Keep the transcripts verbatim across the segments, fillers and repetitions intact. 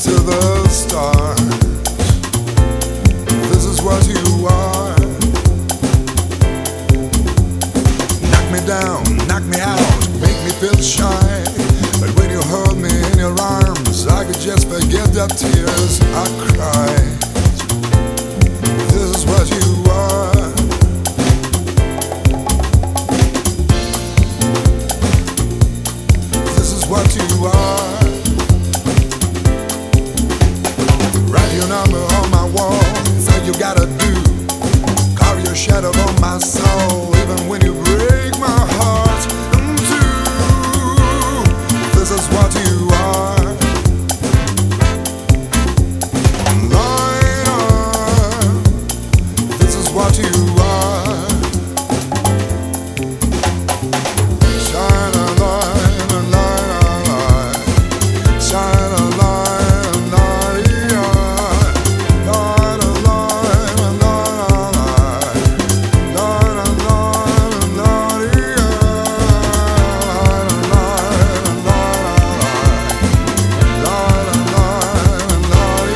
to the stars. This is what you are. Knock me down, knock me out, make me feel shy. But when you hold me in your arms, I could just forget the tears I cried. This is what you are. This is what you are. Write your number on my wall, it's all you gotta do. Carve your shadow on my soul, even when you break my heart in two. This is what you are. Liner, this is what you are. Shine a light, a light, a light. Shine a light, a light, light, a light, a light, a light. Light a light, a light, light a light, a light, light a light, a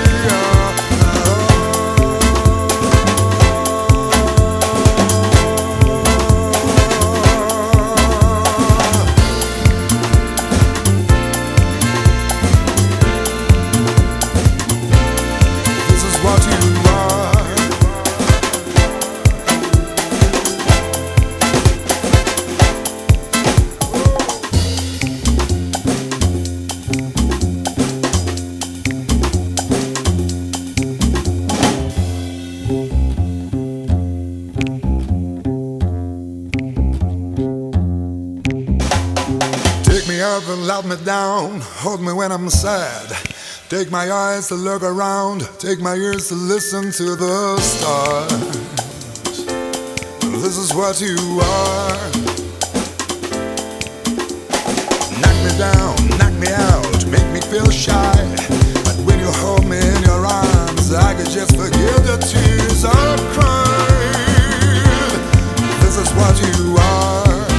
This is what you are. Take me up and let me down, hold me when I'm sad. Take my eyes to look around, take my ears to listen to the stars. This is what you are. Knock me down, knock me out, make me feel shy. But when you hold me in your arms, I could just forget the tears I cried. This is what you are.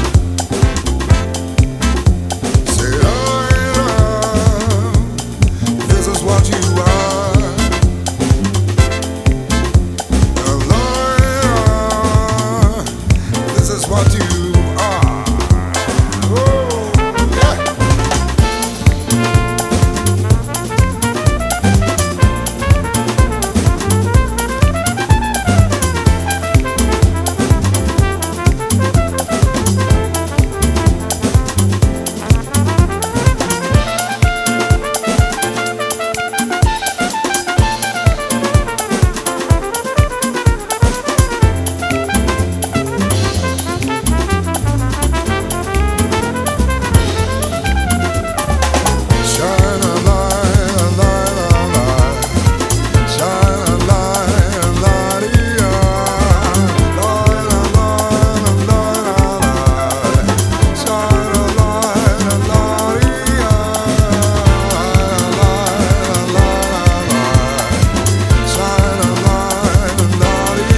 Say I love. This is what you are. A liar. This is what you are. Oh, yeah. Shine a light, a light, a light. Shine a light, a light, yeah. Light a light, a light, a light. Shine a light, a light, yeah. Light a light, a light. Shine a light, a light,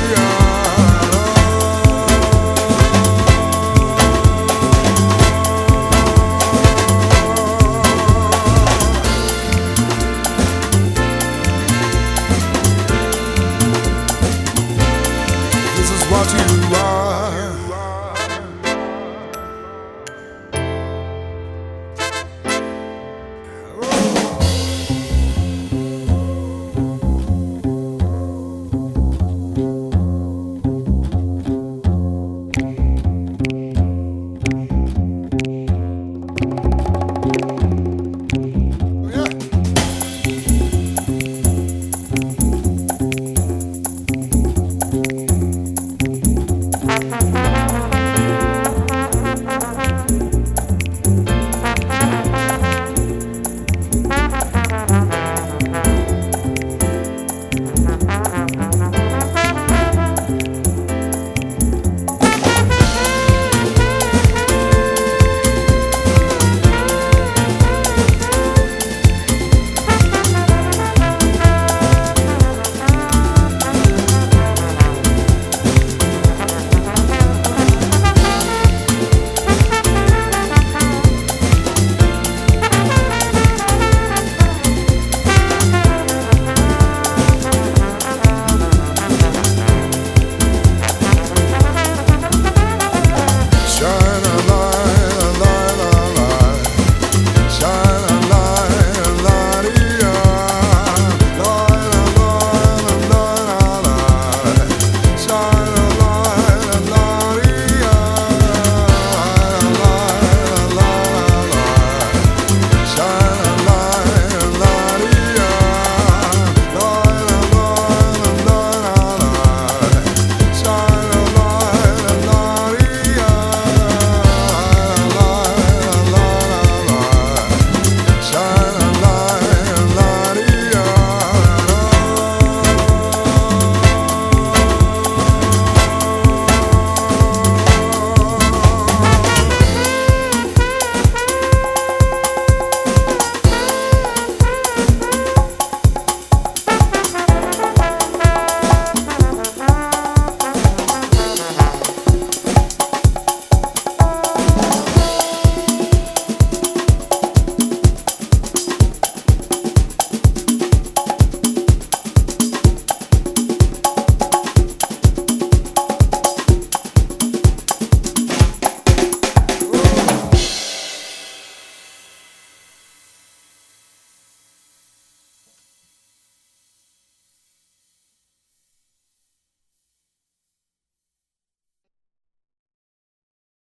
This is what you